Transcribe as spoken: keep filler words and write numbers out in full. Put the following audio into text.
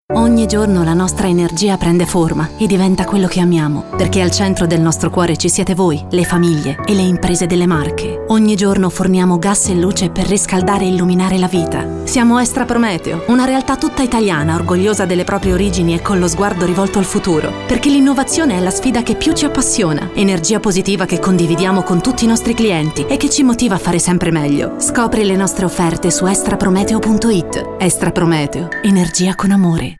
Ogni giorno la nostra energia prende forma e diventa quello che amiamo, perché al centro del nostro cuore ci siete voi, le famiglie e le imprese delle Marche. Ogni giorno forniamo gas e luce per riscaldare e illuminare la vita. Siamo Estra Prometeo, una realtà tutta italiana, orgogliosa delle proprie origini e con lo sguardo rivolto al futuro, perché l'innovazione è la sfida che più ci appassiona, energia positiva che condividiamo con tutti i nostri clienti e che ci motiva a fare sempre meglio. Scopri le nostre offerte su extra prometeo punto it. Estra Prometeo, energia con amore.